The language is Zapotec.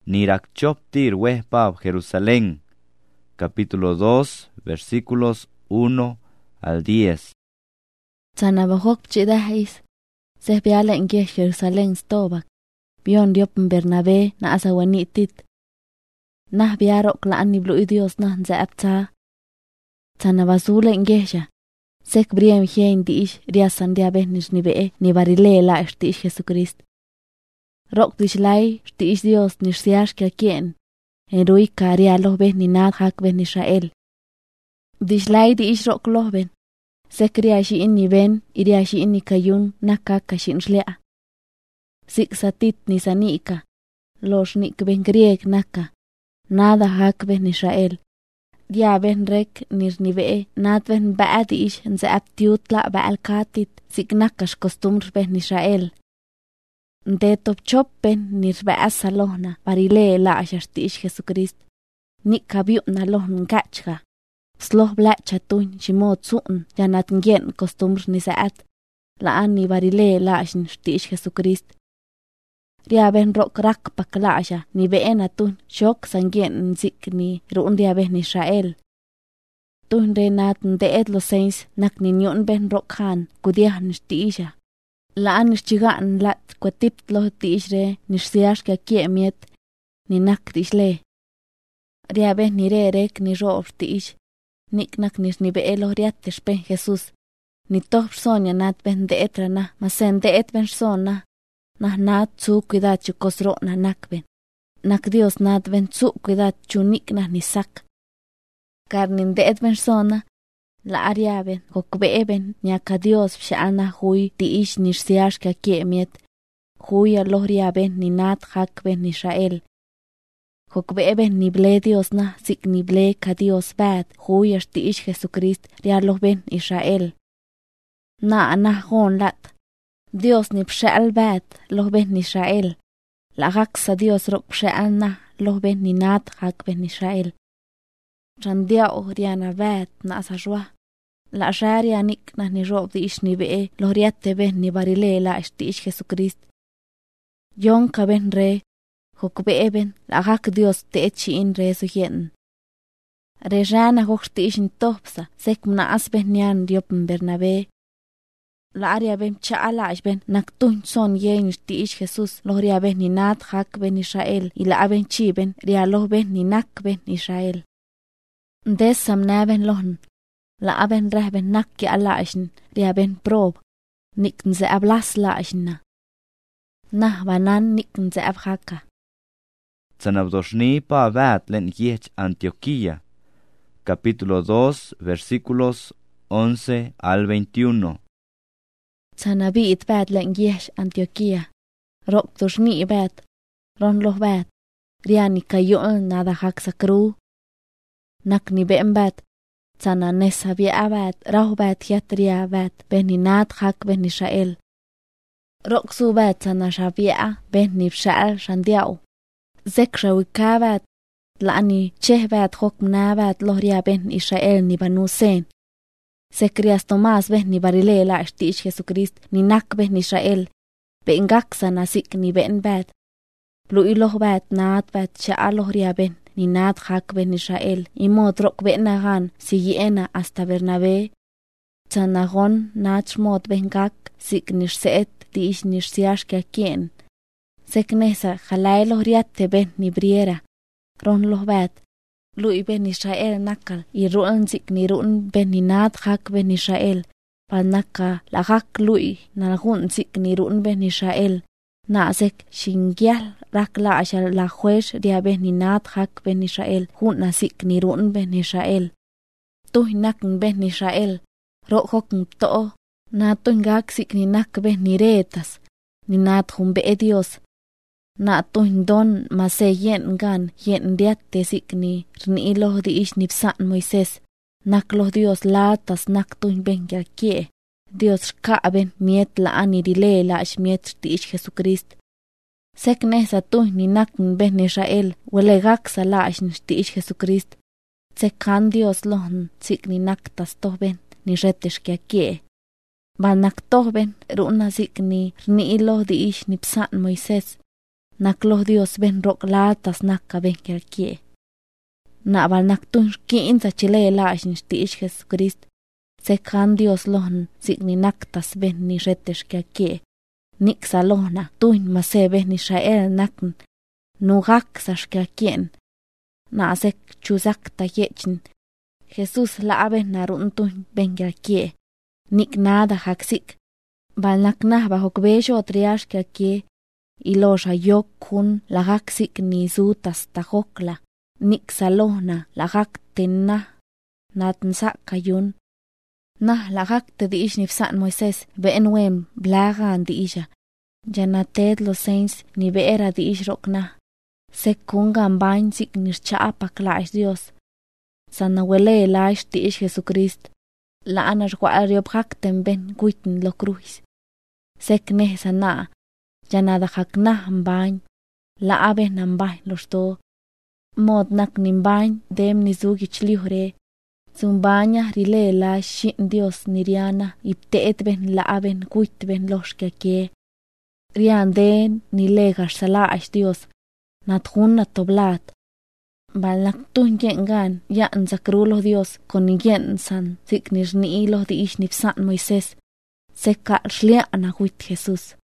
Niracchoptir wehpab Jerusalén. Capítulo 2, versículos 1 al 10. Tanabahok chidahis. Sehbiala inge Jerusalén stobak. Bion diop Bernabé na asawanitit. Nah biarok laan ni blue Dios nah nzaapta. Tanabasula ingeja. Sek briem hien diish riasan diabeh nishnibe ni barile la estiish Jesucrist. Rok dishlai stiish Dios nishsiash kakien. Enrui karia lohbeh ni nad hakbeh ni Israel. Dishlai diish rok lohben. Sek riashi inni ben iriashi inni kayun nakakashin shlea. Sik satit ni sanika. Los nik ben grieg naka. Nada hakbeh ni Israel. Dia ben rek nirnibe nad ben baadish nze aptiutla baal katit signakas costumbres ben Israel. Nde top chop ben nirba salohna barile la ashtish Jesucrist. Nik kabiut na lohn gachga. Sloh blacha tun shimot suun janat ngien costumbres ni saat. La ani barile la ashtish Jesucrist. Dia ben rok rak paklaasha ni beena tun shok sangien zik ni ruun dia ben Israel. Tun renat ndeet los seins nak ni nyon ben rok khan kudiah nishtiisha. Laan nishchigaan lat kwatipt lo tiish re nishsiash ka kiemiet ni nak tishle. Dia ben ni re rek ni roof tiish. Nik nak ni beelo riatesh ben Jesus. Ni toh sonya nat ben deet rana masen deet ben sona. Nah nat su cuidad chukosro na nakben. Nak Dios nat ben su cuidad chunik na nisak. Karnin deet ben sona. La aria ben kokbe ben nyaka Dios pshana hui tiish nishsiash ka kiemiet. Hui aloria ben ni nat hak ben Israel. Kokbe ben ni ble Dios na sik ni ble ka Dios bad. Hui tiish Jesucrist rialo ben Israel. Na hon lat. Dios ni pshal bat los ben Israel. La gaksa Dios rok pshal na los ben ni nat hak ben Israel. Randia oriana bat na asajwa. La sharia nik na ni rob di ish ni bee los riate ben ni barile la ish Jesucrist. Yon ka ben re. Hokbe ben la gak Dios te echi in re sujien. Rejana hokti ish in topsa sek mna as ben nian diopen Bernabé. La aria ben chaala ben naktun son yen tiish Jesus lo ria ben ni nat hak ben Israel y la ben chi ben ria lo ben ni nak ben Israel. Ndes samna ben lohn. La ben reh ben nak ki ala ishin ria ben prob. Nik nze ablas la ishna. Nah banan nik nze abhaka. Zanabdoshni pa vat len yech Antioquía. Capítulo 2, versículos 11 al 21. Zanabit bad len yesh Antioquía. Rok doshni bad. Ron loh bad. Riani kayol nada hak sakru. Nak ni ben bad. Zana nesabia bad. Rauh bad yatria bad. Ben ni nat hak ben Israel. Rok su bad zana shabia ben ni pshal shandiao. Zek shawika bad. Laani cheh bad hok mna bad lohria ben Israel ni banu sen. Sekrias Tomás ben ni barile la ish Jesucrist ni nak ben Israel. Ben gaksa nasik ni ben bad. Pluiloh bad naat bad shaaaloh ria ben ni naat hak ben Israel. Imod rok ben nagan sigiena hasta Bernabé. Zanagon naat mod ben gak sik nishseet di ish nishsiash ka kien. Seknesa jalaeloh riate ben ni briera. Ron loh bad. Lui ben Israel nakal y ruan zik ni ruan ben ni nat hak ben Israel. Pa naka la hak lui na gun zik ni ruan ben Israel. Na zek shingyal rak la ashal la juez ria ben ni nat hak ben Israel. Hun na zik ni ruan ben Israel. Tuh nak ben Israel. Rok hok to. Na tuh gak zik ni nak ben ni retas. Ni nat hun be Dios. Na tuhin don mase yen gan yen diat tesik ni rni loh di ish nipsan Moises. Nak loh Dios latas nak tuhin ben yakie. Dios ka ben miet la ani dile la ish miet di ish Jesucrist. Sek nesa tuhin ni nak ben Israel wele gak sa la ish di ish Jesucrist. Sek kan Dios lohn sik ni nak tas toh ben ni retesh yakie. Ba nak toh ben runa sik ni rni loh di ish nipsan Moises. naklo Dios ben rok latas nakka ben kerkie. Na val naktun kiin sa chile laashin stiish Jesucrist, se kan Dios lohn signi naktas ben ni retesh kerkie. Nik sa lohna tuin mase ben ni Israel nakn, nugak sa shkerkien. Na sek chuzak ta yechin, Jesus la ben narun tuin ben kerkie. Nik nada haksik, val nakna bajo kbesho triash kerkie, ilosha yok kun lagaksik ni zutas tajokla, nik salohna lagak tenna, natnsa kayun. Nah lagak te diish nifsan Moises ben wem blagan diisha, janated los saints ni beera diish rokna, sekungan bain sik nirchaapa klaish Dios, sanawele laish diish Jesucrist, la anar guariobhakten ben guitin lo cruis. Sek neh sana, janada haknah mbain, la abe nambain los do, mod nak nimbain dem nizugich liure, zumbaña rile la shin Dios niriana ipteet ben la aben guit ben los que rian den ni legas salaish Dios, nathuna toblat, balnak tun yengan yan zakrulo Dios con yen san signish ni ilo di ish nipsan Moises, seka shliana guit Jesus.